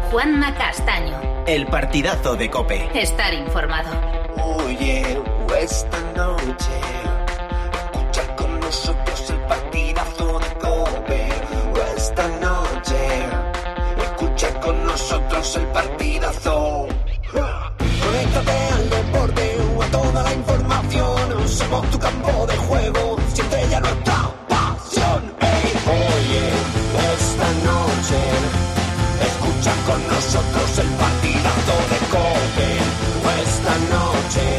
Juanma Castaño. El partidazo de COPE. Estar informado. Oye, esta noche escucha con nosotros el partidazo de COPE. Esta noche escucha con nosotros el partidazo. Conéctate al deporte o a toda la información. Somos tu campo de juego, siente ya nuestra pasión. Hey, oye, esta noche escucha con nosotros el partidazo de COPE. Esta noche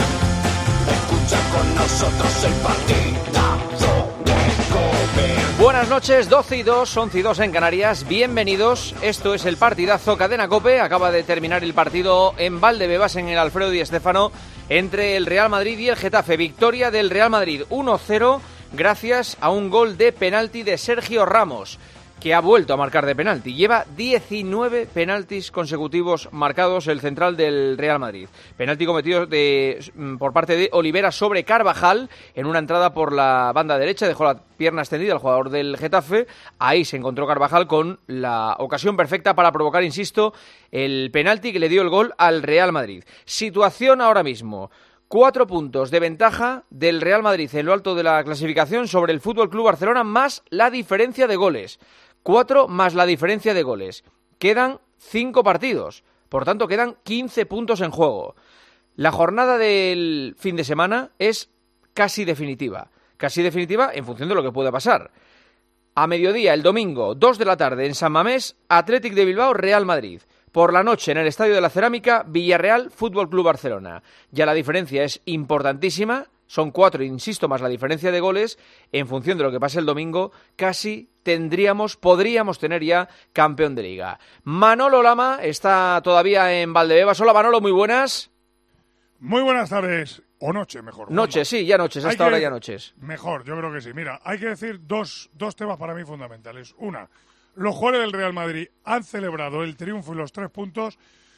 escucha con nosotros el partidazo de COPE. Buenas noches, 12 y 2, 11 y 2 en Canarias. Bienvenidos, esto es el partidazo Cadena COPE. Acaba de terminar el partido en Valdebebas, en el Alfredo Di Stéfano, entre el Real Madrid y el Getafe. Victoria del Real Madrid 1-0 gracias a un gol de penalti de Sergio Ramos, que ha vuelto a marcar de penalti. Lleva 19 penaltis consecutivos marcados el central del Real Madrid. Penalti cometido por parte de Olivera sobre Carvajal en una entrada por la banda derecha. Dejó la pierna extendida al jugador del Getafe. Ahí se encontró Carvajal con la ocasión perfecta para provocar, insisto, el penalti que le dio el gol al Real Madrid. Situación ahora mismo: 4 puntos de ventaja del Real Madrid en lo alto de la clasificación sobre el FC Barcelona, más la diferencia de goles. 4 más la diferencia de goles. Quedan 5 partidos, por tanto quedan 15 puntos en juego. La jornada del fin de semana es casi definitiva en función de lo que pueda pasar. A mediodía, el domingo, 2 de la tarde, en San Mamés, Athletic de Bilbao, Real Madrid. Por la noche, en el Estadio de la Cerámica, Villarreal, FC Barcelona. Ya la diferencia es importantísima. Son 4, insisto, más la diferencia de goles. En función de lo que pase el domingo, casi podríamos tener ya campeón de Liga. Manolo Lama está todavía en Valdebebas. Hola, Manolo, muy buenas. Muy buenas tardes, o noche mejor. Noches, sí, ya noches, hasta ahora ya noches. Mejor, yo creo que sí. Mira, hay que decir dos temas para mí fundamentales. Una, los jugadores del Real Madrid han celebrado el triunfo y los 3 puntos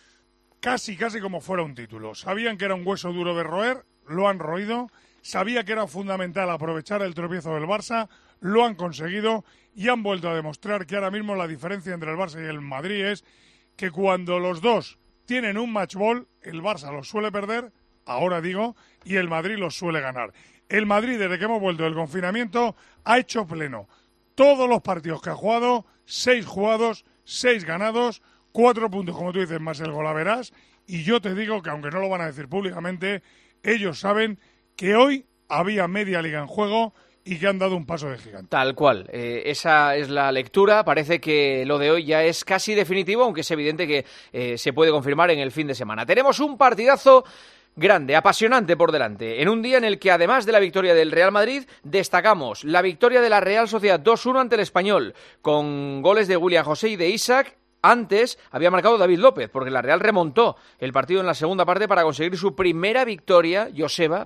casi como fuera un título. Sabían que era un hueso duro de roer, lo han roído. Sabía que era fundamental aprovechar el tropiezo del Barça, lo han conseguido y han vuelto a demostrar que ahora mismo la diferencia entre el Barça y el Madrid es que cuando los dos tienen un match ball, el Barça los suele perder, ahora digo, y el Madrid los suele ganar. El Madrid, desde que hemos vuelto del confinamiento, ha hecho pleno todos los partidos que ha jugado, 6 jugados, 6 ganados, 4 puntos, como tú dices, más el golaveras, y yo te digo que aunque no lo van a decir públicamente, ellos saben que hoy había media liga en juego y que han dado un paso de gigante. Tal cual, esa es la lectura. Parece que lo de hoy ya es casi definitivo, aunque es evidente que se puede confirmar en el fin de semana. Tenemos un partidazo grande, apasionante por delante, en un día en el que, además de la victoria del Real Madrid, destacamos la victoria de la Real Sociedad 2-1 ante el Español, con goles de William José y de Isaac. Antes había marcado David López, porque la Real remontó el partido en la segunda parte para conseguir su primera victoria, Joseba,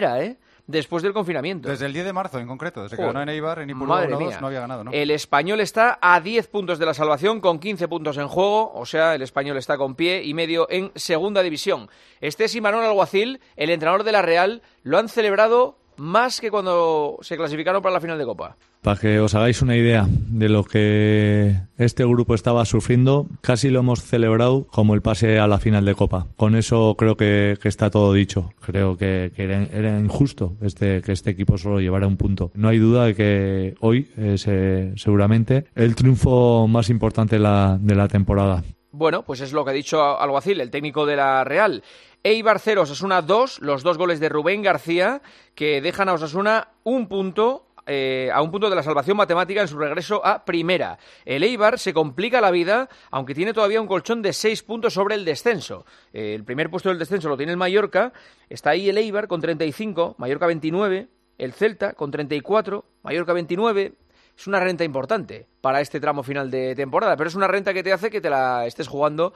después del confinamiento. Desde el 10 de marzo, en concreto, desde que ganó en Eibar, en Ipurú 1-2, no había ganado, ¿no? El Español está a 10 puntos de la salvación, con 15 puntos en juego, o sea, el Español está con pie y medio en segunda división. Este es Imanol Alguacil, el entrenador de la Real, lo han celebrado más que cuando se clasificaron para la final de Copa. Para que os hagáis una idea de lo que este grupo estaba sufriendo, casi lo hemos celebrado como el pase a la final de Copa. Con eso creo que está todo dicho. Creo que era injusto que este equipo solo llevara un punto. No hay duda de que hoy es seguramente el triunfo más importante de la temporada. Bueno, pues es lo que ha dicho Alguacil, el técnico de la Real. Eibar 0, Osasuna 2, los 2 goles de Rubén García, que dejan a Osasuna un punto a un punto de la salvación matemática en su regreso a primera. El Eibar se complica la vida, aunque tiene todavía un colchón de 6 puntos sobre el descenso. El primer puesto del descenso lo tiene el Mallorca, está ahí el Eibar con 35, Mallorca 29, el Celta con 34, Mallorca 29... Es una renta importante para este tramo final de temporada, pero es una renta que te hace que te la estés jugando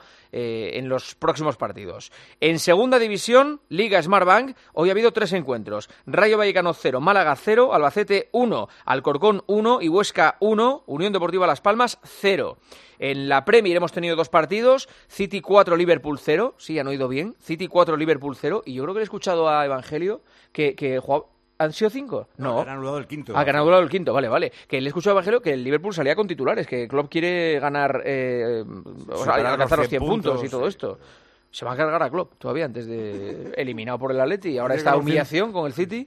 en los próximos partidos. En segunda división, Liga Smartbank, hoy ha habido 3 encuentros. Rayo Vallecano 0, Málaga 0, Albacete 1, Alcorcón 1 y Huesca 1, Unión Deportiva Las Palmas 0. En la Premier hemos tenido 2 partidos, City 4, Liverpool 0, sí, han oído bien, City 4, Liverpool 0, y yo creo que he escuchado a Evangelio que jugaba... ¿Han sido 5? No. Han anulado el quinto. Que han anulado el quinto, vale. Que le he escuchado a Evangelio que el Liverpool salía con titulares, que Klopp quiere ganar, alcanzar los 100 puntos y todo esto. Se va a cargar a Klopp todavía antes de eliminado por el Atleti y ahora esta humillación con el City.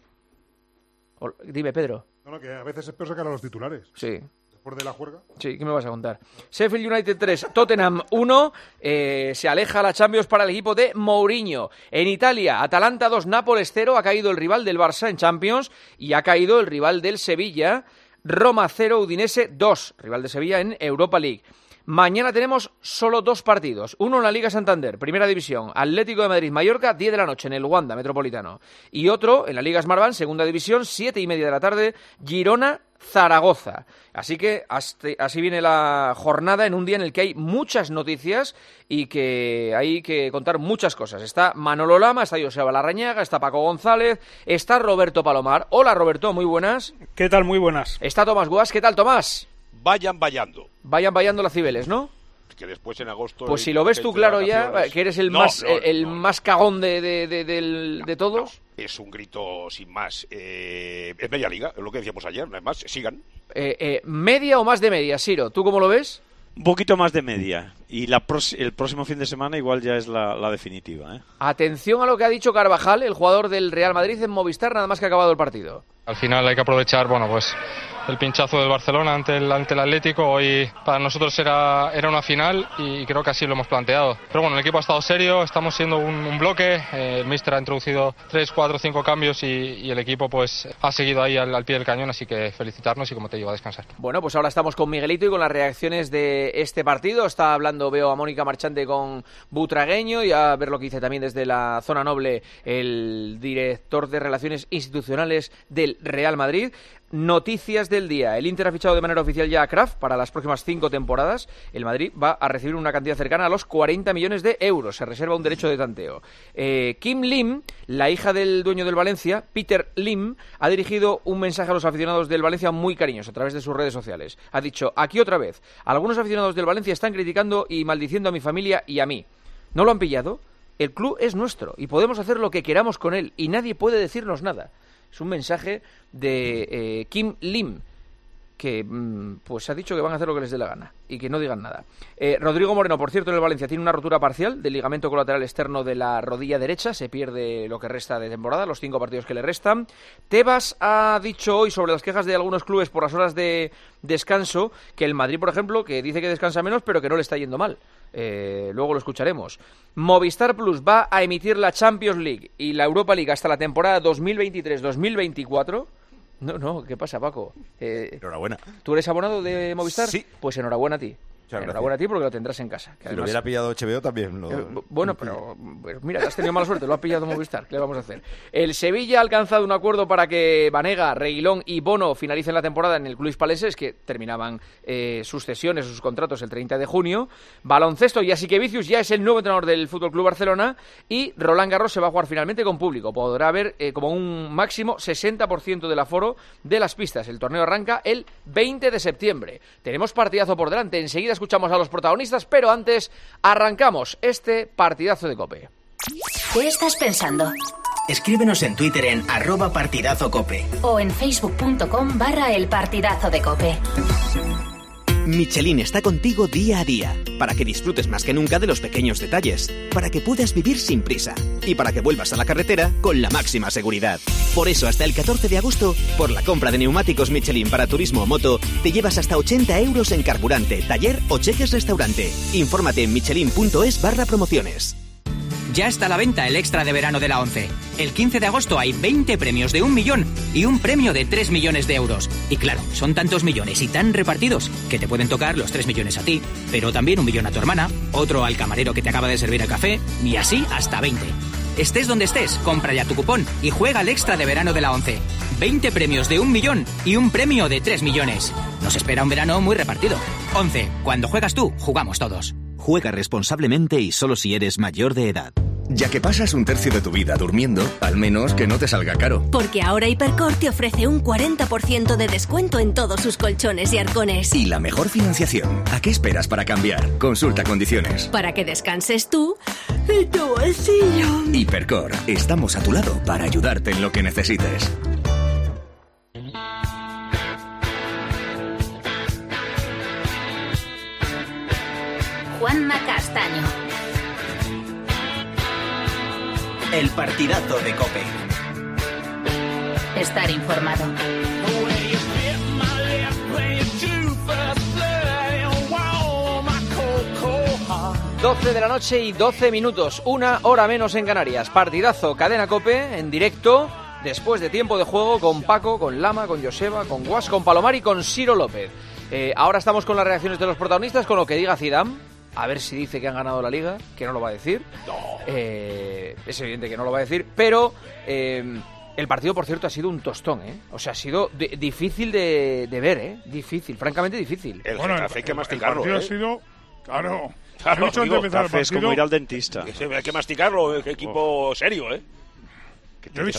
Dime, Pedro. No, que a veces es peor sacar a los titulares. Sí. Después de la juerga. Sí, ¿qué me vas a contar? Sheffield United 3, Tottenham 1. Se aleja la Champions para el equipo de Mourinho. En Italia, Atalanta 2, Nápoles 0. Ha caído el rival del Barça en Champions y ha caído el rival del Sevilla. Roma 0, Udinese 2. Rival de Sevilla en Europa League. Mañana tenemos solo 2 partidos. Uno en la Liga Santander, Primera División, Atlético de Madrid-Mallorca, 10 de la noche en el Wanda Metropolitano. Y otro en la Liga Smartbank, Segunda División, 7:30 de la tarde, Girona-Zaragoza. Así que así viene la jornada en un día en el que hay muchas noticias y que hay que contar muchas cosas. Está Manolo Lama, está Joseba Larrañaga, está Paco González, está Roberto Palomar. Hola, Roberto, muy buenas. ¿Qué tal? Muy buenas. Está Tomás Guas. ¿Qué tal, Tomás? Vayan vallando las Cibeles, ¿no? Que después en agosto... Pues si lo ves tú claro ya, que eres el más cagón de todos... No, es un grito sin más. Es media liga, es lo que decíamos ayer, no es más, sigan. ¿Media o más de media, Siro? ¿Tú cómo lo ves? Un poquito más de media. Y el próximo fin de semana igual ya es la definitiva, ¿eh? Atención a lo que ha dicho Carvajal, el jugador del Real Madrid en Movistar, nada más que ha acabado el partido. Al final hay que aprovechar, el pinchazo del Barcelona ante el Atlético. Hoy para nosotros era una final y creo que así lo hemos planteado. Pero el equipo ha estado serio, estamos siendo un bloque. El míster ha introducido 3, 4, 5 cambios y el equipo pues ha seguido ahí al pie del cañón, así que felicitarnos y, como te digo, a descansar. Bueno, pues ahora estamos con Miguelito y con las reacciones de este partido. Está hablando, veo a Mónica Marchante con Butragueño y a ver lo que dice también desde la zona noble el director de Relaciones Institucionales del Real Madrid. Noticias del día. El Inter ha fichado de manera oficial ya a Kraft para las próximas 5 temporadas. El Madrid va a recibir una cantidad cercana a los 40 millones de euros. Se reserva un derecho de tanteo. Kim Lim, la hija del dueño del Valencia, Peter Lim, ha dirigido un mensaje a los aficionados del Valencia muy cariñoso a través de sus redes sociales. Ha dicho, aquí otra vez, algunos aficionados del Valencia están criticando y maldiciendo a mi familia y a mí. ¿No lo han pillado? El club es nuestro y podemos hacer lo que queramos con él y nadie puede decirnos nada. Es un mensaje de Kim Lim, que pues ha dicho que van a hacer lo que les dé la gana y que no digan nada. Rodrigo Moreno, por cierto, en el Valencia tiene una rotura parcial del ligamento colateral externo de la rodilla derecha. Se pierde lo que resta de temporada, los 5 partidos que le restan. Tebas ha dicho hoy sobre las quejas de algunos clubes por las horas de descanso que el Madrid, por ejemplo, que dice que descansa menos pero que no le está yendo mal. Luego lo escucharemos. Movistar Plus va a emitir la Champions League y la Europa League hasta la temporada 2023-2024. No, ¿qué pasa, Paco? Enhorabuena. ¿Tú eres abonado de Movistar? Sí. Pues enhorabuena a ti. Enhorabuena a ti porque lo tendrás en casa. Si lo hubiera pillado HBO también. Bueno, pero mira, has tenido mala suerte, lo has pillado Movistar. ¿Qué le vamos a hacer? El Sevilla ha alcanzado un acuerdo para que Banega, Reguilón y Bono finalicen la temporada en el club hispalense, que terminaban sus cesiones, sus contratos el 30 de junio. Baloncesto, Jasique Vicius ya es el nuevo entrenador del FC Barcelona y Roland Garros se va a jugar finalmente con público. Podrá haber como un máximo 60% del aforo de las pistas. El torneo arranca el 20 de septiembre. Tenemos partidazo por delante. Enseguida escuchamos a los protagonistas, pero antes arrancamos este partidazo de COPE. ¿Qué estás pensando? Escríbenos en Twitter en @partidazocope o en facebook.com/elpartidazo de COPE. Michelin está contigo día a día, para que disfrutes más que nunca de los pequeños detalles, para que puedas vivir sin prisa y para que vuelvas a la carretera con la máxima seguridad. Por eso, hasta el 14 de agosto, por la compra de neumáticos Michelin para turismo o moto, te llevas hasta 80 euros en carburante, taller o cheques restaurante. Infórmate en michelin.es/promociones. Ya está a la venta el extra de verano de la ONCE. El 15 de agosto hay 20 premios de 1 millón y un premio de 3 millones de euros. Y claro, son tantos millones y tan repartidos que te pueden tocar los 3 millones a ti, pero también 1 millón a tu hermana, otro al camarero que te acaba de servir el café, y así hasta 20. Estés donde estés, compra ya tu cupón y juega el extra de verano de la ONCE. 20 premios de 1 millón y un premio de 3 millones. Nos espera un verano muy repartido. ONCE, cuando juegas tú, jugamos todos. Juega responsablemente y solo si eres mayor de edad. Ya que pasas un tercio de tu vida durmiendo, al menos que no te salga caro. Porque ahora Hipercor te ofrece un 40% de descuento en todos sus colchones y arcones. Y la mejor financiación. ¿A qué esperas para cambiar? Consulta condiciones. Para que descanses tú y tu bolsillo. Hipercor, estamos a tu lado para ayudarte en lo que necesites. Juanma Castaño. El partidazo de COPE. Estar informado. 12 de la noche y 12 minutos, 1 hora menos en Canarias. Partidazo, Cadena COPE, en directo, después de tiempo de juego, con Paco, con Lama, con Joseba, con Guas, con Palomar y con Ciro López. Ahora estamos con las reacciones de los protagonistas, con lo que diga Zidane. A ver si dice que han ganado la Liga, que no lo va a decir. No. Es evidente que no lo va a decir, pero el partido, por cierto, ha sido un tostón, ¿eh? O sea, ha sido difícil de ver, ¿eh? Difícil, francamente difícil. El Getafe hay que masticarlo, el partido ha sido... Claro, es como ir al dentista. Hay que masticarlo, es equipo serio, ¿eh? Es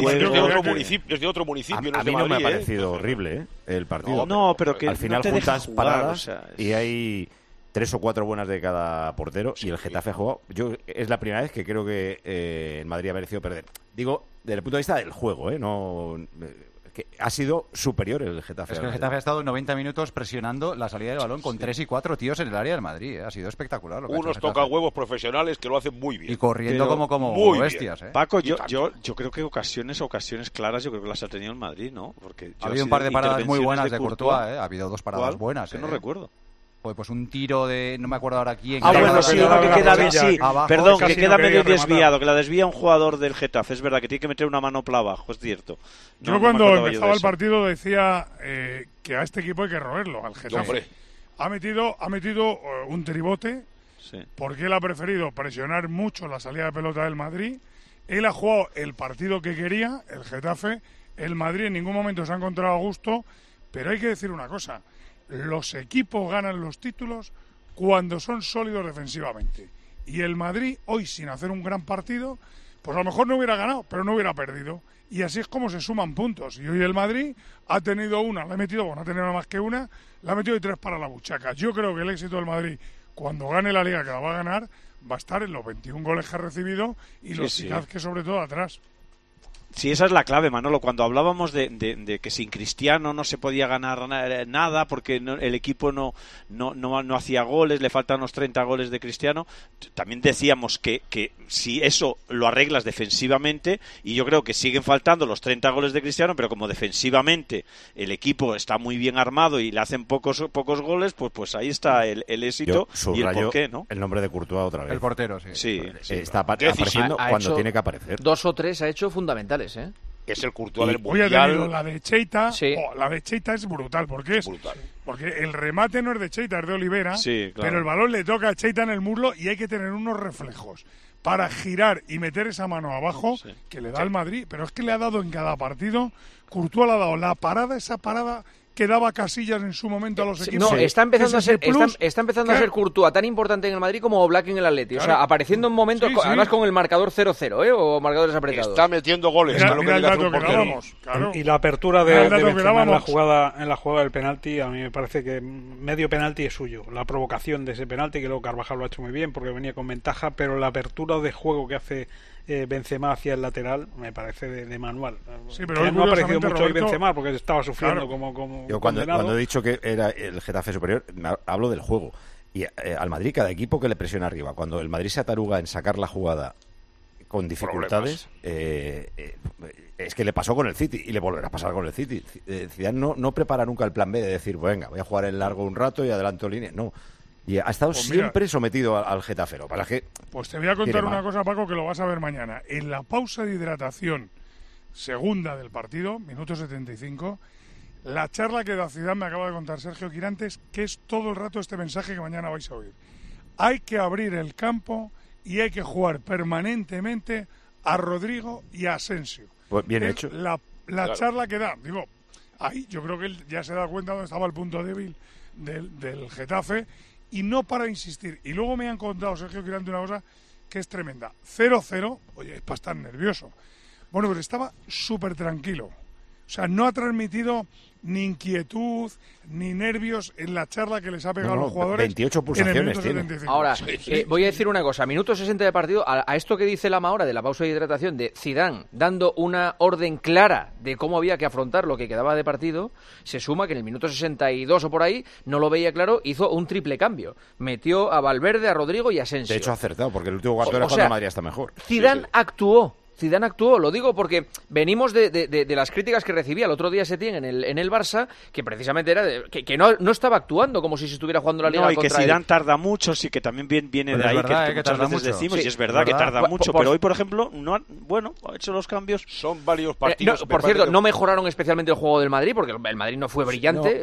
de otro municipio, a mí no me ha parecido horrible, el partido. No, pero que al final no juntas jugar, paradas, o sea, y hay 3 o 4 buenas de cada portero, y el Getafe ha jugado. Es la primera vez que creo que el Madrid ha merecido perder. Digo, desde el punto de vista del juego, que ha sido superior el Getafe. Es que el Getafe ha estado 90 minutos presionando la salida del balón con 3 y 4 tíos en el área del Madrid. Ha sido espectacular. Unos tocahuevos profesionales que lo hacen muy bien. Y corriendo como bestias. Paco, yo creo que ocasiones claras, yo creo que las ha tenido el Madrid, ¿no? Porque ha habido un par de paradas muy buenas de Courtois, ¿eh? Ha habido 2 paradas buenas. Que no recuerdo. Pues un tiro de... No me acuerdo ahora quién. Bueno, sí, uno que queda... Perdón, que queda medio desviado, que la desvía un jugador del Getafe. Es verdad que tiene que meter una manopla abajo, es cierto. Yo cuando empezaba el partido decía que a este equipo hay que roerlo, al Getafe. Ha metido un tribote, porque él ha preferido presionar mucho la salida de pelota del Madrid. Él ha jugado el partido que quería, el Getafe. El Madrid en ningún momento se ha encontrado a gusto, pero hay que decir una cosa. Los equipos ganan los títulos cuando son sólidos defensivamente. Y el Madrid, hoy sin hacer un gran partido, pues a lo mejor no hubiera ganado, pero no hubiera perdido. Y así es como se suman puntos. Y hoy el Madrid ha tenido una, ha tenido más que una, le ha metido y 3 para la buchaca. Yo creo que el éxito del Madrid, cuando gane la Liga, que la va a ganar, va a estar en los 21 goles que ha recibido y los eficaz que sobre todo atrás. Sí, esa es la clave, Manolo. Cuando hablábamos de que sin Cristiano no se podía ganar nada porque el equipo no hacía goles, le faltan los 30 goles de Cristiano, también decíamos que si eso lo arreglas defensivamente, y yo creo que siguen faltando los 30 goles de Cristiano, pero como defensivamente el equipo está muy bien armado y le hacen pocos goles, pues ahí está el éxito y el porqué, ¿no? El nombre de Courtois otra vez. El portero, sí. Está apareciendo cuando tiene que aparecer. 2 o 3 ha hecho fundamentales. Es el Courtois del Mundial. La de Cheita, la de Cheita es brutal, porque el remate no es de Cheita, es de Olivera, pero el balón le toca a Cheita en el muslo y hay que tener unos reflejos para girar y meter esa mano abajo que le da al Madrid, pero es que le ha dado en cada partido. Courtois le ha dado esa parada que daba Casillas en su momento a los equipos. No, está empezando a ser Courtois tan importante en el Madrid como Oblak en el Atleti. Claro. O sea, apareciendo en momentos, además con el marcador 0-0, o marcadores apretados. Está metiendo goles. Mira el dato que dábamos. Claro. Y la apertura de Benzema en la jugada del penalti, a mí me parece que medio penalti es suyo. La provocación de ese penalti, que luego Carvajal lo ha hecho muy bien porque venía con ventaja, pero la apertura de juego que hace Benzema hacia el lateral me parece de manual. Sí, pero no ha aparecido mucho hoy Benzema porque estaba sufriendo como yo cuando he dicho que era el Getafe superior, hablo del juego. Y al Madrid, cada equipo que le presiona arriba, cuando el Madrid se ataruga en sacar la jugada con dificultades, es que le pasó con el City y le volverá a pasar con el City. Zidane no prepara nunca el plan B de decir, venga, voy a jugar en largo un rato y adelanto línea. No. Y ha estado siempre sometido al Getafe. Pues te voy a contar una cosa, Paco, que lo vas a ver mañana. En la pausa de hidratación segunda del partido, minuto 75, la charla que da Zidane me acaba de contar Sergio Quirantes, que es todo el rato este mensaje que mañana vais a oír. Hay que abrir el campo y hay que jugar permanentemente a Rodrigo y a Asensio. Pues bien hecho. La charla que da, ahí yo creo que él ya se da cuenta dónde estaba el punto débil del Getafe y no para insistir. Y luego me han contado, Sergio Quirantes, una cosa que es tremenda. 0-0, oye, es para estar nervioso. Bueno, pero estaba súper tranquilo. O sea, no ha transmitido ni inquietud ni nervios en la charla que les ha pegado a los jugadores. 28 pulsaciones tiene. Ahora, voy a decir una cosa. Minuto 60 de partido, a esto que dice Lama ahora de la pausa de hidratación de Zidane dando una orden clara de cómo había que afrontar lo que quedaba de partido, se suma que en el minuto 62 o por ahí no lo veía claro, hizo un triple cambio. Metió a Valverde, a Rodrigo y a Asensio. De hecho, ha acertado, porque el último cuarto era cuando Madrid está mejor. Zidane actuó. Zidane actuó, lo digo porque venimos de las críticas que recibía el otro día Setién en el Barça, que precisamente era que no estaba actuando como si se estuviera jugando la Liga contra él. Que Zidane tarda mucho, sí, que también viene de ahí, verdad, que muchas veces decimos, sí, y es verdad que tarda mucho, pero hoy, por ejemplo, ha hecho los cambios. Son varios partidos. Por cierto, no mejoraron especialmente el juego del Madrid, porque el Madrid no fue brillante,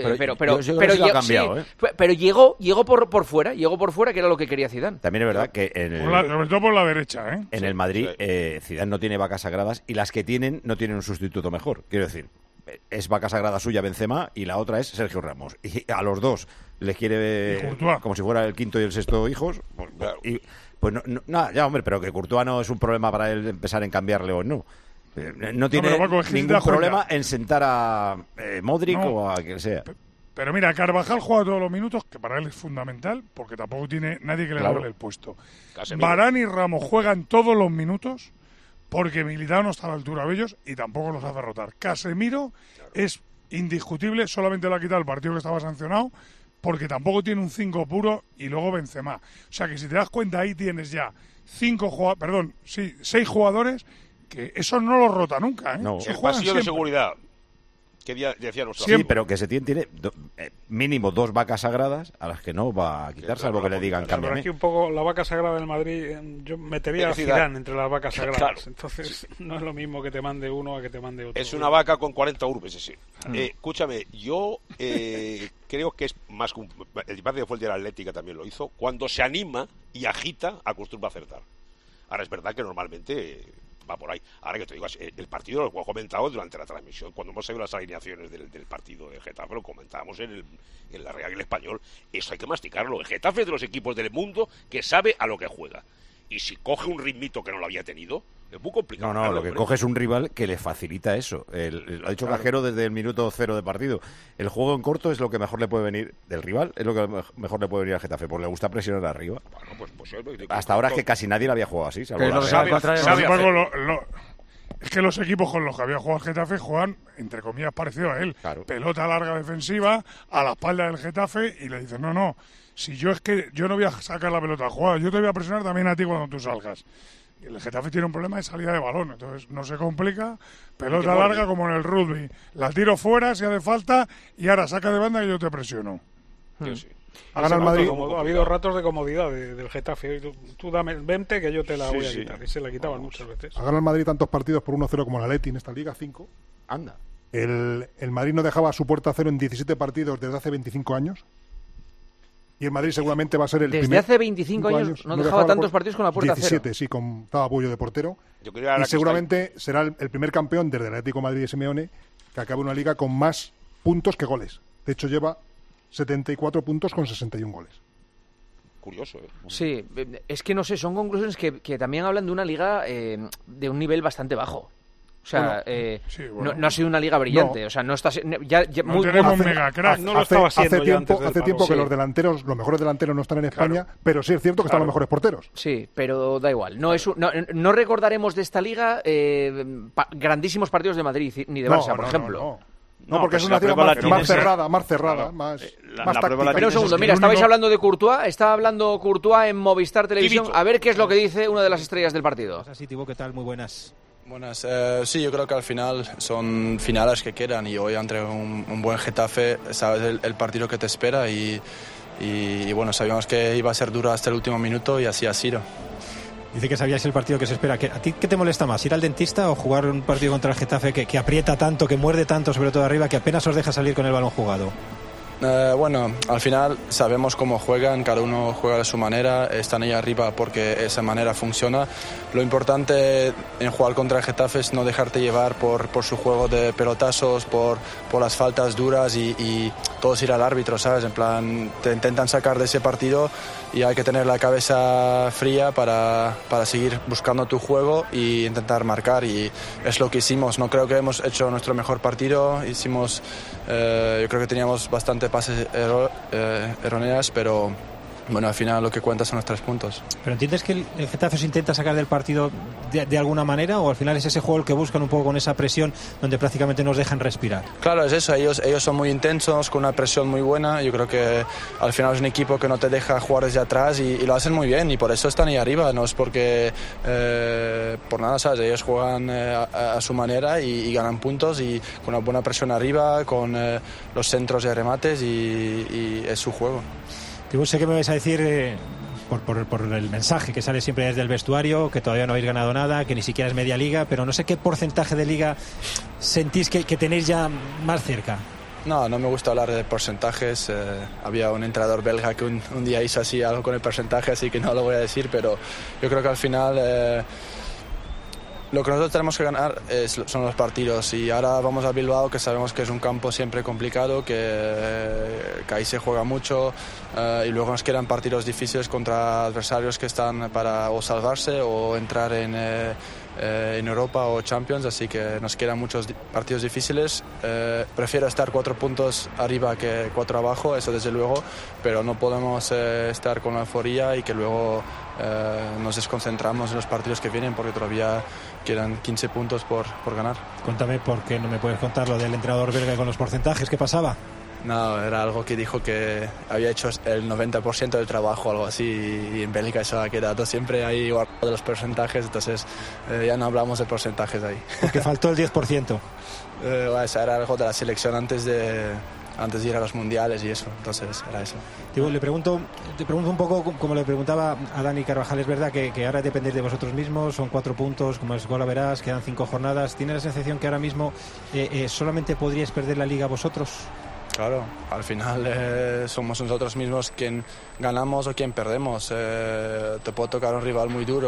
pero llegó por fuera, que era lo que quería Zidane. También es verdad que sobre todo por la derecha, en el Madrid, Zidane no tiene vacas sagradas, y las que tienen no tienen un sustituto mejor. Quiero decir, es vaca sagrada suya Benzema y la otra es Sergio Ramos. Y a los dos les quiere como si fuera el quinto y el sexto hijos. Pues nada, ya hombre, pero que Courtois no es un problema para él empezar en cambiarle o no. No tiene ningún problema en sentar a Modric o a quien sea. Pero mira, Carvajal juega todos los minutos, que para él es fundamental, porque tampoco tiene nadie que le doble el puesto. Varane y Ramos juegan todos los minutos, porque Militao no está a la altura de ellos y tampoco los hace rotar. Casemiro es indiscutible, solamente le ha quitado el partido que estaba sancionado, porque tampoco tiene un 5 puro, y luego Benzema. O sea que si te das cuenta, ahí tienes ya 6 jugadores que eso no los rota nunca. No. El pasillo de seguridad. ¿Qué decía nuestro Sí, pero que Setién tiene mínimo 2 vacas sagradas a las que no va a quitar, salvo que le digan cámbiame. Pero aquí un poco la vaca sagrada del Madrid, yo metería a Zidane entre las vacas sagradas. Claro. Entonces no es lo mismo que te mande uno a que te mande otro. Es una vaca con 40 urbes, ese. Escúchame, yo creo que es más que el partido fue el de la Atlética, también lo hizo. Cuando se anima y agita, acostumbra a acertar. Ahora es verdad que normalmente va por ahí. Ahora que te digo, el partido lo he comentado durante la transmisión, cuando hemos sabido las alineaciones del partido de Getafe, lo comentábamos en la Real y el Español. Eso hay que masticarlo. El Getafe es de los equipos del mundo que sabe a lo que juega. Y si coge un ritmito que no lo había tenido, es muy complicado. No, lo que coge es un rival que le facilita eso. Lo ha dicho Cajero desde el minuto 0 de partido. El juego en corto es lo que mejor le puede venir del rival, es lo que mejor le puede venir al Getafe, porque le gusta presionar arriba. Bueno, hasta ahora es que casi nadie le había jugado así. Es que los equipos con los que había jugado el Getafe juegan, entre comillas, parecido a él. Claro. Pelota larga defensiva, a la espalda del Getafe, y le dicen, no, si yo no voy a sacar la pelota a jugar, yo te voy a presionar también a ti cuando tú salgas. Y el Getafe tiene un problema de salida de balón, entonces no se complica, pelota larga como en el rugby. La tiro fuera si hace falta, y ahora saca de banda y yo te presiono. Sí. Ha ganado el Madrid. Ha habido ratos de comodidad del Getafe. Tú dame 20 que yo te la voy a quitar. Y se la quitaban muchas veces. Ha ganado el Madrid tantos partidos por 1-0 como la Atleti en esta Liga, 5. Anda. El Madrid no dejaba su puerta a cero en 17 partidos desde hace 25 años. Y el Madrid seguramente va a ser el primer... Desde hace 25 años no dejaba tantos partidos con la puerta 17, a cero. sí, con Taba Bullo de portero. Y seguramente será el primer campeón desde el Atlético de Madrid de Simeone que acabe una liga con más puntos que goles. De hecho, lleva 74 puntos con 61 goles. Curioso, ¿eh? Sí, es que no sé, son conclusiones que también hablan de una liga de un nivel bastante bajo. O sea, no ha sido una liga brillante. No. O sea, no está no tenemos mega crack. No lo estaba haciendo hace tiempo que los delanteros, los mejores delanteros no están en España, pero sí es cierto que están los mejores porteros. Sí, pero da igual. No recordaremos de esta liga grandísimos partidos de Madrid ni de Barça, por ejemplo. No, porque es una liga más cerrada, más táctica. Pero un segundo, mira, estabais hablando de Courtois, estaba hablando Courtois en Movistar Televisión. A ver qué es lo que dice una de las estrellas del partido. Sí, Thibaut, ¿qué tal? Muy buenas. Buenas, sí, yo creo que al final son finales que quedan y hoy entre un buen Getafe sabes el partido que te espera y bueno, sabíamos que iba a ser duro hasta el último minuto y así ha sido. Dice que sabíais el partido que se espera. ¿A ti qué te molesta más, ir al dentista o jugar un partido contra el Getafe que aprieta tanto, que muerde tanto, sobre todo arriba, que apenas os deja salir con el balón jugado? Bueno, al final sabemos cómo juegan, cada uno juega de su manera, están ahí arriba porque esa manera funciona. Lo importante en jugar contra el Getafe es no dejarte llevar por su juego de pelotazos, por las faltas duras y todos ir al árbitro, ¿sabes? En plan, te intentan sacar de ese partido y hay que tener la cabeza fría para seguir buscando tu juego e intentar marcar, y es lo que hicimos. No creo que hemos hecho nuestro mejor partido, yo creo que teníamos bastante pases erróneas, pero bueno, al final lo que cuenta son los 3 puntos. ¿Pero entiendes que el Getafe se intenta sacar del partido de alguna manera, o al final es ese juego el que buscan un poco con esa presión donde prácticamente nos dejan respirar? Claro, es eso, ellos son muy intensos, con una presión muy buena. Yo creo que al final es un equipo que no te deja jugar desde atrás y lo hacen muy bien, y por eso están ahí arriba. No es porque por nada, ¿sabes? Ellos juegan a su manera y ganan puntos, y con una buena presión arriba, con los centros de remates, y es su juego. Sé que me vais a decir, por el mensaje que sale siempre desde el vestuario, que todavía no habéis ganado nada, que ni siquiera es media liga, pero no sé qué porcentaje de liga sentís que tenéis ya más cerca. No me gusta hablar de porcentajes. Había un entrenador belga que un día hizo así algo con el porcentaje, así que no lo voy a decir, pero yo creo que al final lo que nosotros tenemos que ganar son los partidos, y ahora vamos a Bilbao, que sabemos que es un campo siempre complicado, que ahí se juega mucho, y luego nos quedan partidos difíciles contra adversarios que están para o salvarse o entrar en Europa o Champions, así que nos quedan muchos partidos difíciles. Prefiero estar 4 puntos arriba que 4 abajo, eso desde luego, pero no podemos estar con la euforia y que luego nos desconcentramos en los partidos que vienen, porque todavía quedan 15 puntos por ganar. Cuéntame, ¿por qué no me puedes contar lo del entrenador belga con los porcentajes? ¿Qué pasaba? No, era algo que dijo que había hecho el 90% del trabajo, algo así, y en Bélgica eso ha quedado siempre ahí guardado de los porcentajes, entonces ya no hablamos de porcentajes ahí. Porque faltó el 10%. Eso era algo de la selección antes de ir a los mundiales y eso, entonces era eso. Te pregunto un poco como le preguntaba a Dani Carvajal. Es verdad que ahora dependéis de vosotros mismos, son 4 puntos, como es Gola verás, quedan 5 jornadas. ¿Tiene la sensación que ahora mismo solamente podríais perder la liga vosotros? Claro, al final somos nosotros mismos quien ganamos o quien perdemos. Te puede tocar un rival muy duro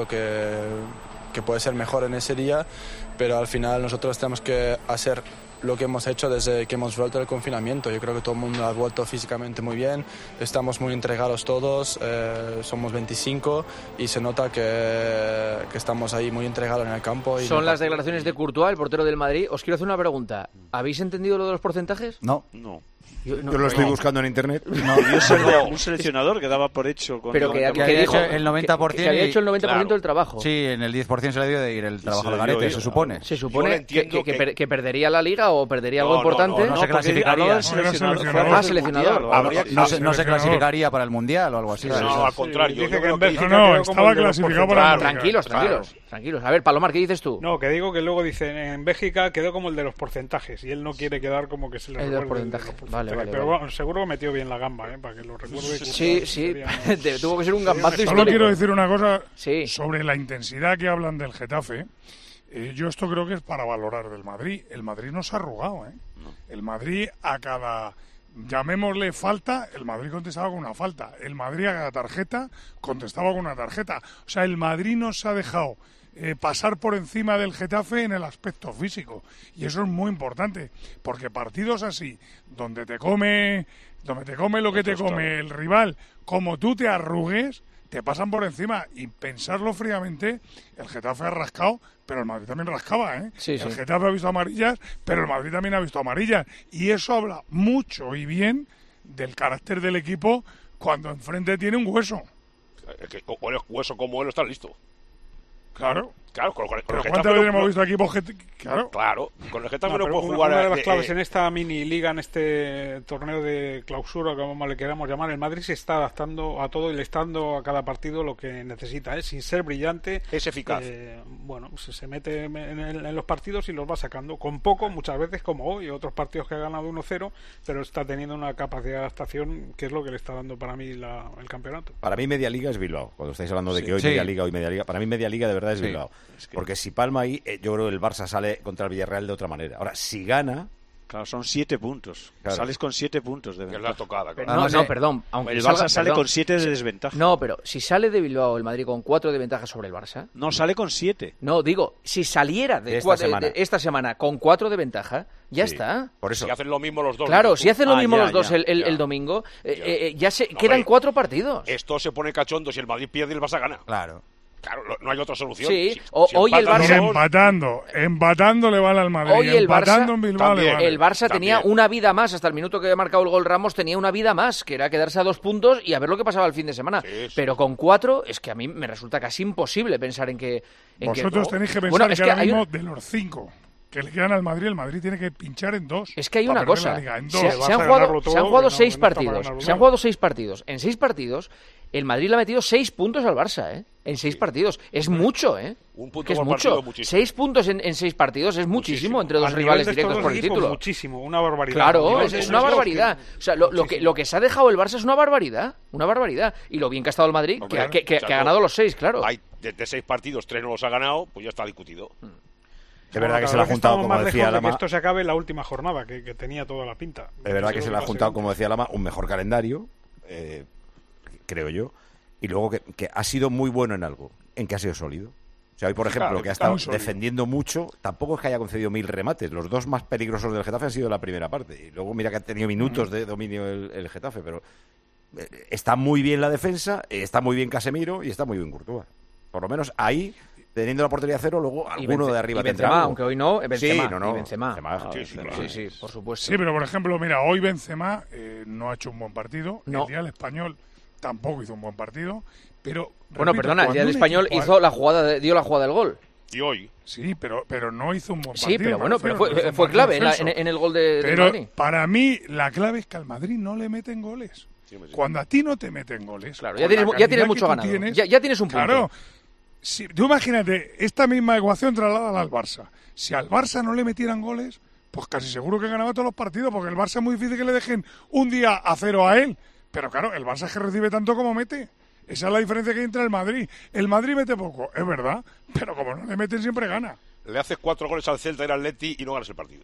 que puede ser mejor en ese día, pero al final nosotros tenemos que hacer lo que hemos hecho desde que hemos vuelto del confinamiento. Yo creo que todo el mundo ha vuelto físicamente muy bien, estamos muy entregados todos, somos 25 y se nota que estamos ahí muy entregados en el campo. Son las declaraciones de Courtois, el portero del Madrid. Os quiero hacer una pregunta. ¿Habéis entendido lo de los porcentajes? No. Yo lo estoy buscando en internet. Yo soy un seleccionador que daba por hecho con pero que dijo el 90%, que había hecho el 90% del trabajo. Sí, en el 10% se le dio de ir el trabajo al garete, se supone. Se supone que perdería la liga o perdería algo importante. No se clasificaría. Seleccionador. No se clasificaría para el Mundial o algo así. No, al contrario. Dice que en Bélgica estaba clasificado para el Mundial. Tranquilos. A ver, Palomar, ¿qué dices tú? No, que digo que luego dice en Bélgica quedó como el de los porcentajes y él no quiere quedar como que se le recuerde el de los porcentajes. Vale. Pero bueno, seguro que metió bien la gamba, para que lo recuerde. Sí. Tuvo que ser un gambazo histórico. Solo quiero decir una cosa sobre la intensidad que hablan del Getafe. Yo esto creo que es para valorar del Madrid. El Madrid no se ha arrugado, El Madrid a cada, llamémosle falta, el Madrid contestaba con una falta. El Madrid a cada tarjeta contestaba con una tarjeta. O sea, el Madrid no se ha dejado pasar por encima del Getafe en el aspecto físico. Y eso es muy importante, porque partidos así, donde te come lo que te come el rival, como tú te arrugues, te pasan por encima. Y pensarlo fríamente, el Getafe ha rascado, pero el Madrid también rascaba, El Getafe ha visto amarillas, pero el Madrid también ha visto amarillas. Y eso habla mucho y bien del carácter del equipo cuando enfrente tiene un hueso. O el hueso como él está listo. Claro, con el pero Getafe ¿cuántas veces hemos visto equipos que... Claro, con el Getafe no puede jugar... Una de las claves en esta mini liga, en este torneo de clausura, como le queramos llamar, el Madrid se está adaptando a todo y le está dando a cada partido lo que necesita, sin ser brillante. Es eficaz. Se mete en los partidos y los va sacando, con poco, muchas veces, como hoy, otros partidos que ha ganado 1-0, pero está teniendo una capacidad de adaptación que es lo que le está dando para mí el campeonato. Para mí media liga es Bilbao, cuando estáis hablando de que hoy media liga, para mí media liga de verdad es Bilbao. Porque si palma ahí, yo creo que el Barça sale contra el Villarreal de otra manera. Ahora, si gana, Claro, son 7 puntos. Claro. Sales con 7 puntos de ventaja. Que es la tocada. Claro. No, perdón. Aunque el Barça sale con 7 de desventaja. No, pero si sale de Bilbao el Madrid con 4 de ventaja sobre el Barça... No, sale con 7. No, digo, si saliera de esta semana con 4 de ventaja, ya está. Por eso. Si hacen lo mismo los dos. Claro, si hacen lo mismo los dos el domingo, quedan 4 partidos. Esto se pone cachondo. Si el Madrid pierde, el Barça gana. Claro. Claro, no hay otra solución. Sí, hoy el Barça... Empatando le vale al Madrid. Hoy el Barça, en Bilbao le vale. El Barça tenía una vida más, hasta el minuto que había marcado el gol Ramos, tenía una vida más, que era quedarse a 2 puntos y a ver lo que pasaba el fin de semana. Sí. Pero con 4, es que a mí me resulta casi imposible pensar en que... Vosotros tenéis que pensar que ahora mismo de los 5... que le quedan al Madrid, el Madrid tiene que pinchar en 2. Es que hay una cosa, se han jugado 6 partidos, se han jugado 6 partidos. En 6 partidos, el Madrid le ha metido 6 puntos al Barça, ¿eh? En 6 partidos. Es mucho, ¿eh? Un punto que es por mucho. Partido, 6 puntos en 6 partidos es muchísimo entre dos rivales directos por el título. Muchísimo, una barbaridad. Claro, es una barbaridad. O sea, lo que se ha dejado el Barça es una barbaridad. Una barbaridad. Y lo bien que ha estado el Madrid, que ha ganado los 6, claro. Hay de 6 partidos, 3 no los ha ganado, pues ya está discutido. Es verdad que se le ha juntado, como decía Lama... que esto se acabe en la última jornada, que tenía toda la pinta. Es verdad que se le ha juntado, como decía Lama, un mejor calendario, creo yo, y luego que ha sido muy bueno en algo, en que ha sido sólido. O sea, hoy, por ejemplo, que ha estado defendiendo mucho, tampoco es que haya concedido 1000 remates. Los 2 más peligrosos del Getafe han sido la primera parte. Y luego mira que ha tenido minutos de dominio el Getafe, pero está muy bien la defensa, está muy bien Casemiro y está muy bien Courtois. Por lo menos ahí... teniendo la portería 0, luego alguno de arriba tendrá algo. Aunque hoy no, Benzema. Sí, Benzema. Sí, por supuesto. Sí, pero por ejemplo, mira, hoy Benzema no ha hecho un buen partido. No. El día del Español tampoco hizo un buen partido. Pero bueno, perdona, el día del Español dio la jugada del gol. Y hoy. Sí, pero no hizo un buen partido. Sí, pero bueno, fue clave en el gol de Madrid. Para mí, la clave es que al Madrid no le meten goles. Cuando a ti no te meten goles, claro, ya tienes mucho ganado. Ya tienes un punto. Claro. Si, tú imagínate, esta misma ecuación trasladada al Barça. Si al Barça no le metieran goles, pues casi seguro que ganaba todos los partidos, porque el Barça es muy difícil que le dejen un día a 0 a él. Pero claro, el Barça es que recibe tanto como mete. Esa es la diferencia que hay entre el Madrid. El Madrid mete poco, es verdad, pero como no le meten siempre gana. Le haces 4 goles al Celta y al Atleti y no ganas el partido.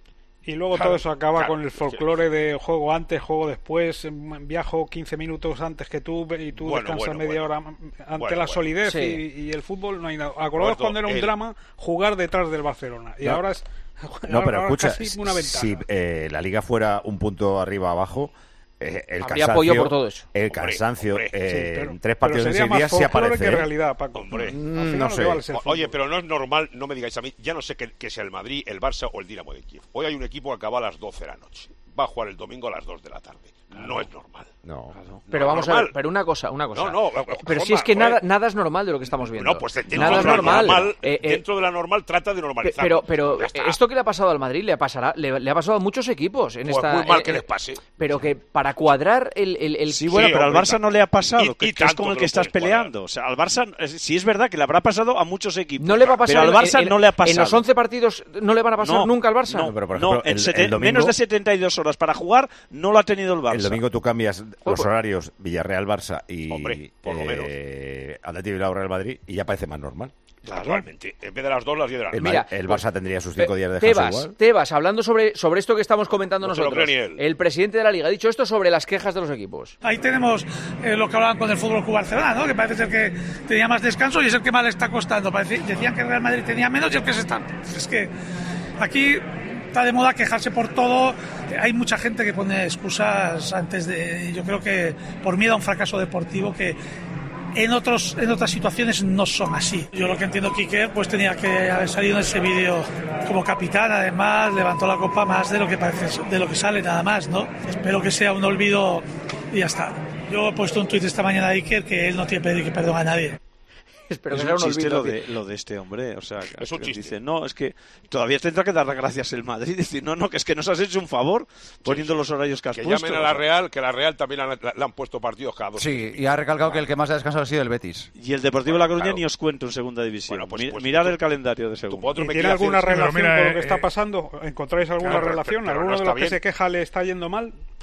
Y luego todo eso acaba con el folclore de juego antes, juego después, viajo 15 minutos antes que tú y tú descansas media hora ante la solidez y el fútbol no hay nada. Acordaos cuando era un drama jugar detrás del Barcelona y ahora es pero escucha, casi una ventaja. Si la Liga fuera un punto arriba abajo, habría apoyo por todo eso. El cansancio, en 3 pero partidos en 6 días se aparece. Que realidad, Paco. Hombre, no sé. Oye, pero no es normal, no me digáis a mí, ya no sé que sea el Madrid, el Barça o el Dinamo de Kiev. Hoy hay un equipo que acaba a las 12 de la noche. Va a jugar el domingo a las 2 de la tarde. Claro. No es normal. No. Pero vamos a ver, pero una cosa. Pero si es que nada es normal de lo que estamos viendo. No, pues nada es normal. Dentro de la normal trata de normalizar. Pero esto que le ha pasado al Madrid le ha pasado a muchos equipos en esta. Muy mal que les pase. Pero que para cuadrar el sí, bueno, pero al Barça no le ha pasado, que es como el que estás peleando. O sea, al Barça sí es verdad que le habrá pasado a muchos equipos. No le va a pasar. Pero al Barça no le ha pasado. En los 11 partidos no le van a pasar nunca al Barça. No, pero por ejemplo, en domingo, menos de 72 horas para jugar no lo ha tenido el Barça. El domingo tú cambias los horarios Villarreal-Barça y por lo menos. Atlético Bilbao-Real Madrid y ya parece más normal. Naturalmente, en vez de las 2, las 10 de la noche. El Barça tendría sus 5 días de descanso igual. Tebas, hablando sobre esto que estamos comentando nosotros, el presidente de la Liga ha dicho esto sobre las quejas de los equipos. Ahí tenemos lo que hablaban con el Fútbol Club Barcelona, ¿no? Que parece ser que tenía más descanso y es el que más le está costando. Decían que el Real Madrid tenía menos y el que se está. Es que aquí está de moda quejarse por todo. Hay mucha gente que pone excusas antes de... Yo creo que por miedo a un fracaso deportivo que en otras situaciones no son así. Yo lo que entiendo, Quique, pues tenía que haber salido en ese vídeo como capitán, además levantó la copa más de lo que parece, de lo que sale nada más, ¿no? Espero que sea un olvido y ya está. Yo he puesto un tuit esta mañana a Iker que él no tiene que pedir perdón a nadie. Espero es que sea un chiste lo de este hombre, o sea, es un chiste. Dice, no, es que todavía tendrá que dar las gracias el Madrid, decir, no, que es que nos has hecho un favor poniendo los horarios que has puesto. Que llamen a la Real, que la Real también le han puesto partidos cada 2 Sí, y ha recalcado que el que más ha descansado ha sido el Betis. Y el Deportivo La Coruña ni os cuento en segunda división. Bueno, pues mirad el calendario de segunda. ¿Tiene alguna relación con lo que está pasando? ¿Encontráis alguna relación? ¿Alguno de los que se queja le está yendo mal?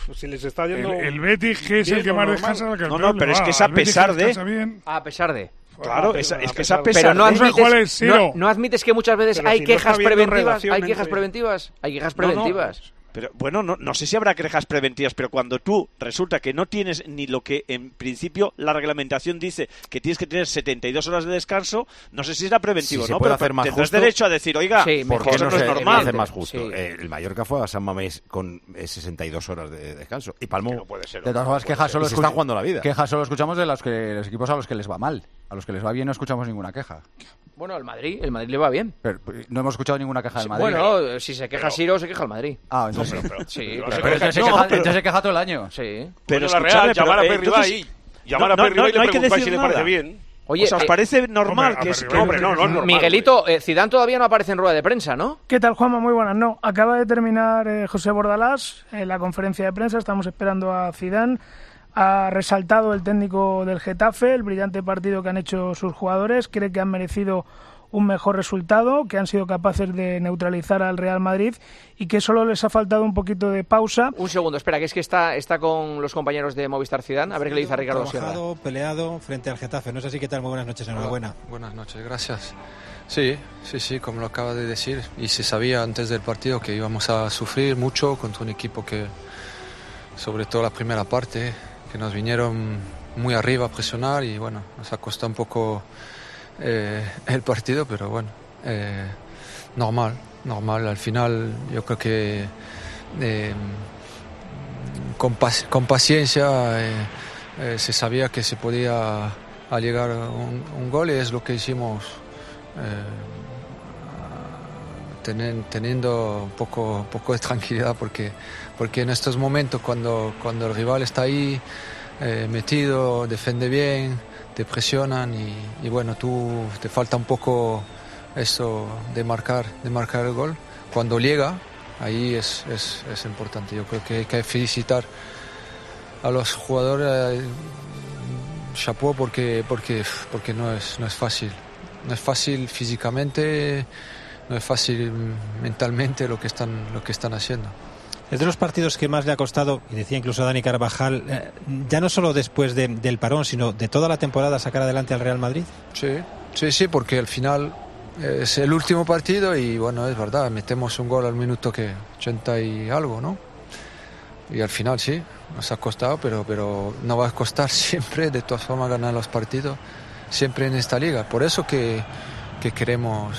si les está yendo... El Betis, que es el que más descansa, el que No, pero es que es a pesar de... A pesar de... Claro, es que es a pesar pero no de... admites, no admites que muchas veces hay quejas preventivas. Hay quejas preventivas. Hay quejas preventivas. Pero bueno, no sé si habrá quejas preventivas, pero cuando tú resulta que no tienes ni lo que en principio la reglamentación dice que tienes que tener 72 horas de descanso, no sé si será preventivo, sí, ¿no? Pero tendrás justo, derecho a decir, oiga, porque eso no es normal. Hace más justo. Sí. El Mallorca fue a San Mamés con 62 horas de descanso y palmó. No puede ser. De todas formas, quejas solo están jugando la vida. Quejas solo escuchamos de los equipos a los que les va mal. A los que les va bien no escuchamos ninguna queja. Bueno, el Madrid le va bien. Pero no hemos escuchado ninguna queja del Madrid. Bueno, si se queja Siro, se queja el Madrid. Ah, entonces sí. Pero entonces se queja todo el año. Sí. Pero la Real, llamar a Perry y llamar a Perry y le preguntáis si le parece bien. Oye, ¿os parece normal que es... Hombre, no, no es normal. Miguelito, Zidane todavía no aparece en rueda de prensa, ¿no? ¿Qué tal, Juanma? Muy buenas. No, acaba de terminar José Bordalás la conferencia de prensa. Estamos esperando a Zidane. Ha resaltado el técnico del Getafe el brillante partido que han hecho sus jugadores. Cree que han merecido un mejor resultado, que han sido capaces de neutralizar al Real Madrid y que solo les ha faltado un poquito de pausa. Un segundo, espera, que es que está con los compañeros de Movistar Zidane. A ver qué le dice a Ricardo Sierra. Peleado frente al Getafe. No sé si qué tal. Muy buenas noches, enhorabuena. Buenas noches, gracias. Sí, como lo acaba de decir. Y se sabía antes del partido que íbamos a sufrir mucho contra un equipo que, sobre todo la primera parte, que nos vinieron muy arriba a presionar y bueno, nos ha costado un poco el partido, pero bueno, normal. Al final yo creo que con paciencia se sabía que se podía llegar a un gol y es lo que hicimos, teniendo un poco de tranquilidad porque en estos momentos cuando el rival está ahí metido, defiende bien, te presionan y bueno, tú te falta un poco eso de marcar el gol. Cuando llega, ahí es importante. Yo creo que hay que felicitar a los jugadores, chapeau, porque no es fácil. No es fácil físicamente, no es fácil mentalmente lo que están haciendo. Es de los partidos que más le ha costado, y decía incluso Dani Carvajal, ya no solo después del parón, sino de toda la temporada sacar adelante al Real Madrid. Sí, porque al final es el último partido y bueno, es verdad, metemos un gol al minuto que 80 y algo, ¿no? Y al final sí, nos ha costado, pero no va a costar siempre, de todas formas, ganar los partidos, siempre en esta liga. Por eso que queremos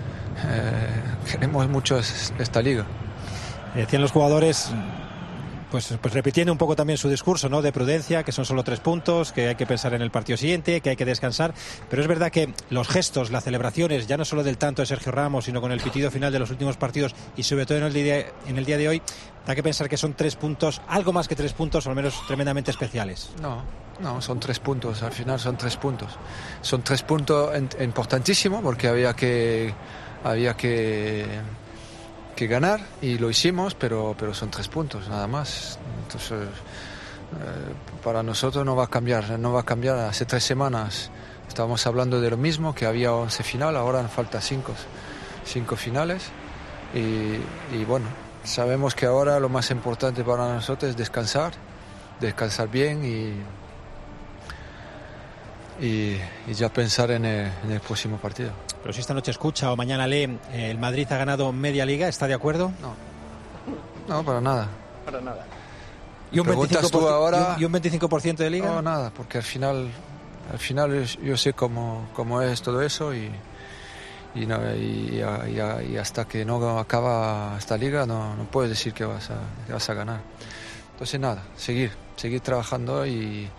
mucho esta liga. Decían los jugadores, pues repitiendo un poco también su discurso, ¿no?, de prudencia, que son solo 3 puntos, que hay que pensar en el partido siguiente, que hay que descansar, pero es verdad que los gestos, las celebraciones, ya no solo del tanto de Sergio Ramos, sino con el pitido final de los últimos partidos y sobre todo en el día de hoy, da que pensar que son 3 puntos, algo más que 3 puntos, o al menos tremendamente especiales. No, son 3 puntos, al final son 3 puntos. Son 3 puntos importantísimos porque había que ganar y lo hicimos, pero son 3 puntos nada más. Entonces para nosotros no va a cambiar. Hace 3 semanas estábamos hablando de lo mismo, que había 11 finales, ahora nos falta 5 finales y bueno, sabemos que ahora lo más importante para nosotros es descansar bien y ya pensar en el próximo partido. Pero si esta noche escucha o mañana lee, el Madrid ha ganado media liga, ¿está de acuerdo? No, para nada. ¿Y un 25% de liga? No, nada, porque al final yo sé cómo es todo eso y hasta que no acaba esta liga no puedes decir que vas a ganar. Entonces nada, seguir trabajando y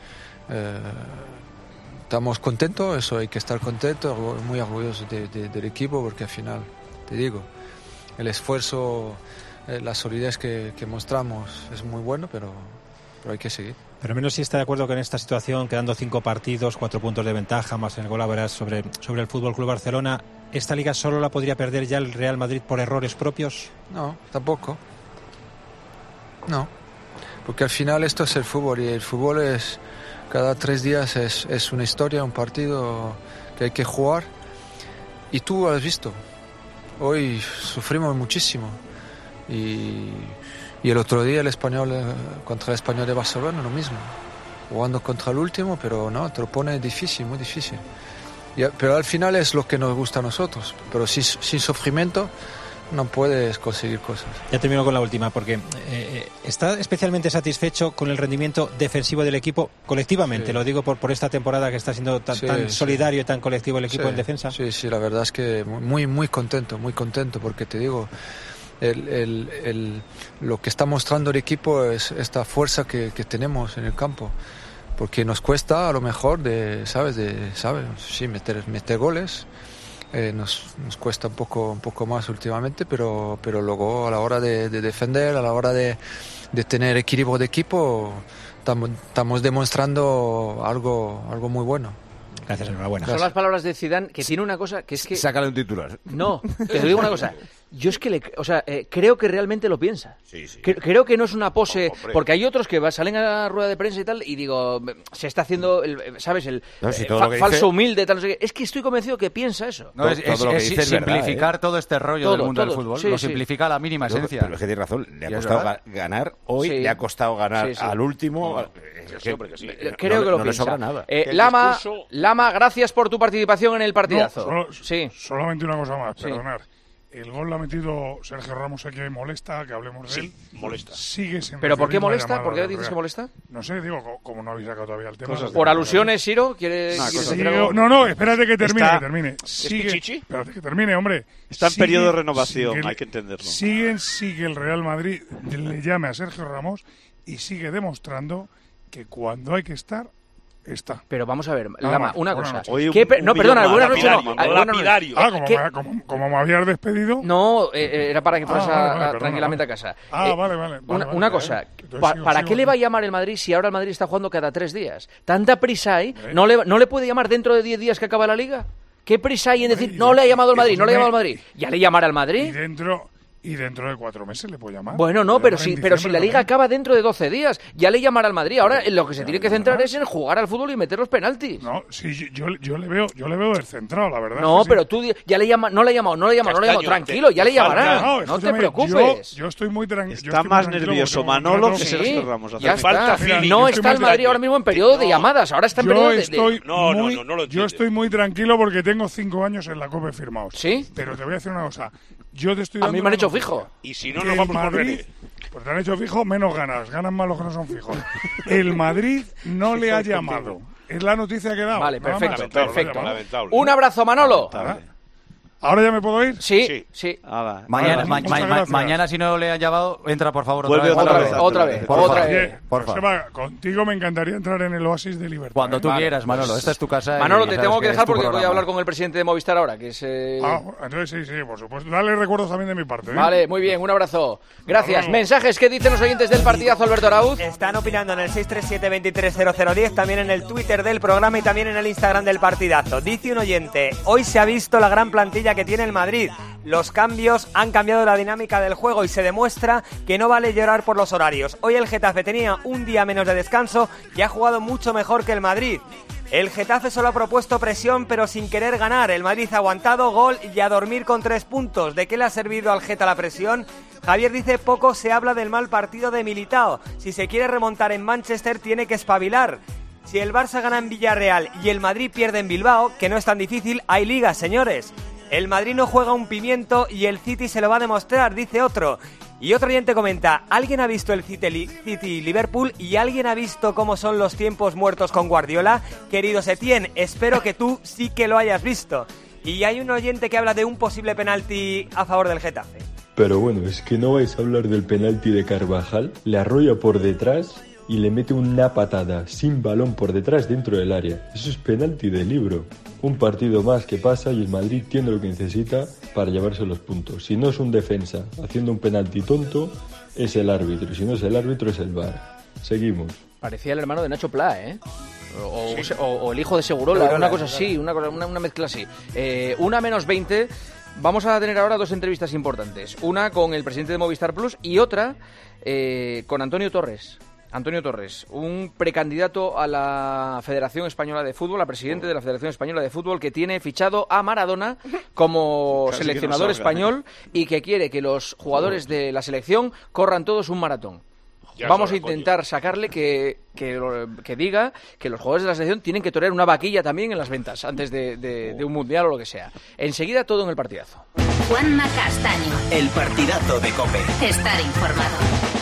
estamos contentos, eso hay que estar contentos, muy orgullosos del equipo, porque al final, te digo, el esfuerzo, la solidez que mostramos es muy bueno, pero hay que seguir. Pero menos si está de acuerdo que en esta situación, quedando 5 partidos, 4 puntos de ventaja, más en el gol average sobre el Fútbol Club Barcelona, ¿esta liga solo la podría perder ya el Real Madrid por errores propios? No, tampoco. No, porque al final esto es el fútbol y el fútbol es... Cada 3 días es una historia, un partido que hay que jugar. Y tú has visto, hoy sufrimos muchísimo. Y Y el otro día el Español contra el Español de Barcelona lo mismo, jugando contra el último, pero no, te lo pone difícil, muy difícil. Pero al final es lo que nos gusta a nosotros, pero sin sufrimiento no puedes conseguir cosas. Ya termino con la última, porque ¿está especialmente satisfecho con el rendimiento defensivo del equipo colectivamente? Sí. Lo digo por esta temporada que está siendo tan solidario y tan colectivo el equipo en defensa. Sí, la verdad es que muy contento, porque te digo, lo que está mostrando el equipo es esta fuerza que tenemos en el campo. Porque nos cuesta a lo mejor meter goles. Nos cuesta un poco más últimamente, pero luego a la hora de defender, a la hora de tener equilibrio de equipo, estamos demostrando algo muy bueno. Gracias, enhorabuena. Son las palabras de Zidane, que tiene una cosa que es que... Sácale un titular. No, te digo una cosa. Yo es que creo que realmente lo piensa. Sí. Creo que no es una pose, porque hay otros que salen a la rueda de prensa y tal, y digo, se está haciendo, ¿sabes? Falso humilde, tal, no sé qué. Es que estoy convencido que piensa eso. No, es simplificar todo este rollo del mundo del fútbol. Lo simplifica a la mínima esencia. Pero es que tiene razón, le ha costado ganar hoy, le ha costado ganar al último. Creo que lo piensa. Le sobra nada. Lama, gracias por tu participación en el partidazo. Solamente una cosa más, perdonar. El gol lo ha metido Sergio Ramos aquí, molesta que hablemos de él. Molesta. Sigue sin ¿Pero por qué molesta? ¿Por qué dices que molesta? No sé, digo, como no habéis sacado todavía el tema. ¿Por alusiones, Siro? No, espérate que termine. Espérate que termine, hombre. Está en periodo de renovación, hay que entenderlo. Sigue el Real Madrid, le llame a Sergio Ramos y sigue demostrando que cuando hay que estar, está. Pero vamos a ver, Lama, una cosa. Buenas noches. Como me habías despedido. No, era para que fueras tranquilamente a casa. Vale. Una cosa, ¿para qué le va a llamar el Madrid si ahora el Madrid está jugando cada 3 días? ¿Tanta prisa hay? ¿No le puede llamar dentro de 10 días que acaba la Liga? ¿Qué prisa hay en decir, no le ha llamado el Madrid? ¿Ya le llamará al Madrid? Y dentro de 4 meses le puede llamar. Bueno, no, pero si la Liga acaba dentro de 12 días, ya le llamará al Madrid. Ahora lo que se tiene que centrar es en jugar al fútbol y meter los penaltis. No, sí, yo le veo descentrado, la verdad. No, pero tú ya le llamas, no le ha llamado. Tranquilo, ya le llamará. No te preocupes. Yo estoy muy tranquilo. Está más nervioso Manolo que Sergio Ramos. Ya está. No está el Madrid ahora mismo en periodo de llamadas, ahora está en periodo de... Yo estoy muy tranquilo porque tengo 5 años en la COPE firmados. ¿Sí? Pero te voy a decir una cosa. A mí me han hecho fijo. Y si no, nos vamos por René. Pues te han hecho fijo, menos ganan más los que no son fijos. El Madrid no le ha llamado. Es la noticia que he dado. Vale, perfecto. Lamentable. Un abrazo, Manolo. ¿Ahora ya me puedo ir? Sí. Mañana, si no le han llamado, entra por favor otra vez. Por favor. Contigo me encantaría entrar en el Oasis de Libertad. Cuando tú quieras, Manolo. Esta es tu casa. Manolo, te tengo que dejar porque voy a hablar con el presidente de Movistar ahora, que es... entonces sí, por supuesto. Dale recuerdos también de mi parte. Vale, muy bien, un abrazo. Gracias. Mensajes, ¿qué dicen los oyentes del partidazo, Alberto Arauz? Están opinando en el 637-230010, también en el Twitter del programa y también en el Instagram del partidazo. Dice un oyente, hoy se ha visto la gran plantilla que tiene el Madrid. Los cambios han cambiado la dinámica del juego y se demuestra que no vale llorar por los horarios. Hoy el Getafe tenía un día menos de descanso y ha jugado mucho mejor que el Madrid. El Getafe solo ha propuesto presión pero sin querer ganar. El Madrid ha aguantado gol y a dormir con 3 puntos. ¿De qué le ha servido al Geta la presión? Javier dice, poco se habla del mal partido de Militao. Si se quiere remontar en Manchester tiene que espabilar. Si el Barça gana en Villarreal y el Madrid pierde en Bilbao, que no es tan difícil, hay liga, señores. El Madrid no juega un pimiento y el City se lo va a demostrar, dice otro. Y otro oyente comenta, ¿alguien ha visto el City-Liverpool y alguien ha visto cómo son los tiempos muertos con Guardiola? Querido Setién, espero que tú sí que lo hayas visto. Y hay un oyente que habla de un posible penalti a favor del Getafe. Pero bueno, es que no vais a hablar del penalti de Carvajal, le arrolla por detrás y le mete una patada sin balón por detrás dentro del área. Eso es penalti de libro. Un partido más que pasa y el Madrid tiene lo que necesita para llevarse los puntos. Si no es un defensa haciendo un penalti tonto, es el árbitro. Si no es el árbitro, es el VAR. Seguimos. Parecía el hermano de Nacho Pla, ¿eh? O el hijo de Segurola, una cosa así, una mezcla así. 1:20. Vamos a tener ahora 2 entrevistas importantes. Una con el presidente de Movistar Plus y otra con Antonio Torres. Antonio Torres, un precandidato a la Federación Española de Fútbol, a presidente de la Federación Española de Fútbol, que tiene fichado a Maradona como seleccionador español y que quiere que los jugadores de la selección corran todos un maratón. Vamos a intentar sacarle que diga que los jugadores de la selección tienen que torear una vaquilla también en las ventas antes de un mundial o lo que sea. Enseguida todo en el partidazo. Juanma Castaño. El partidazo de COPE. Estar informado.